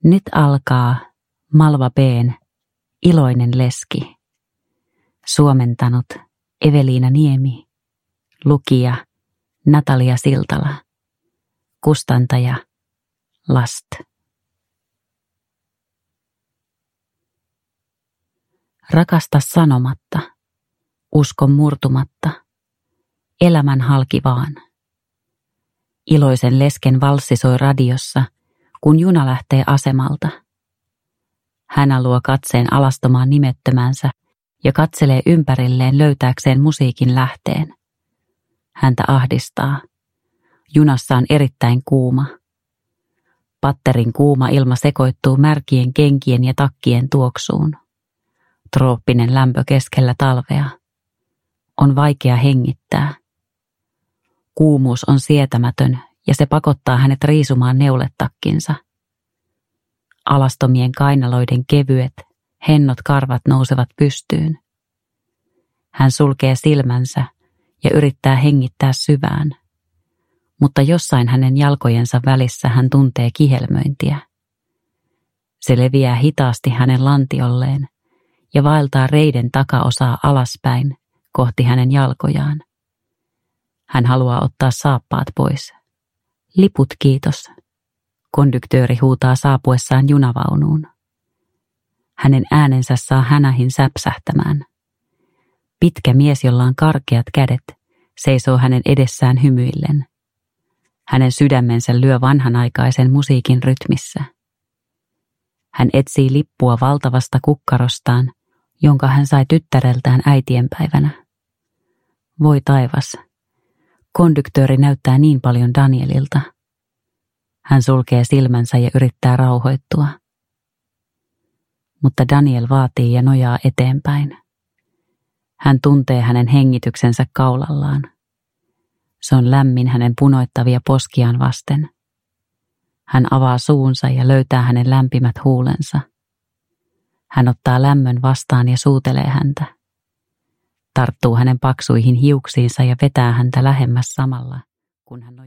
Nyt alkaa Malva B:n Iloinen leski. Suomentanut Eveliina Niemi. Lukija Natalia Siltala. Kustantaja Last. Rakasta sanomatta, usko murtumatta, elämän halki vaan. Iloisen lesken valssi soi radiossa, kun juna lähtee asemalta. Hän luo katseen alastomaan nimettömänsä ja katselee ympärilleen löytääkseen musiikin lähteen. Häntä ahdistaa. Junassa on erittäin kuuma. Patterin kuuma ilma sekoittuu märkien kenkien ja takkien tuoksuun. Trooppinen lämpö keskellä talvea. On vaikea hengittää. Kuumuus on sietämätön ja se pakottaa hänet riisumaan neuletakkinsa. Alastomien kainaloiden kevyet, hennot karvat nousevat pystyyn. Hän sulkee silmänsä ja yrittää hengittää syvään, mutta jossain hänen jalkojensa välissä hän tuntee kihelmöintiä. Se leviää hitaasti hänen lantiolleen ja vaeltaa reiden takaosaa alaspäin kohti hänen jalkojaan. Hän haluaa ottaa saappaat pois. Liput kiitos. Konduktööri huutaa saapuessaan junavaunuun. Hänen äänensä saa hänähin säpsähtämään. Pitkä mies, jolla on karkeat kädet, seisoo hänen edessään hymyillen. Hänen sydämensä lyö vanhanaikaisen musiikin rytmissä. Hän etsii lippua valtavasta kukkarostaan, jonka hän sai tyttäreltään äitienpäivänä. Voi taivas, konduktööri näyttää niin paljon Danielilta. Hän sulkee silmänsä ja yrittää rauhoittua. Mutta Daniel vaatii ja nojaa eteenpäin. Hän tuntee hänen hengityksensä kaulallaan. Se on lämmin hänen punoittavia poskiaan vasten. Hän avaa suunsa ja löytää hänen lämpimät huulensa. Hän ottaa lämmön vastaan ja suutelee häntä. Tarttuu hänen paksuihin hiuksiinsa ja vetää häntä lähemmäs samalla, kun hän